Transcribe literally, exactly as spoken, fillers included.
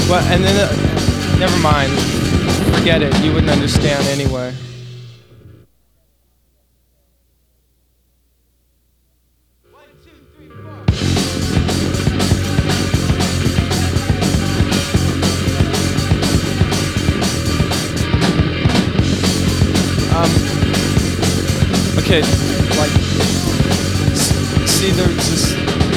Well, and then, uh, never mind. Forget it. You wouldn't understand anyway. Um, okay, like, s- see, there's this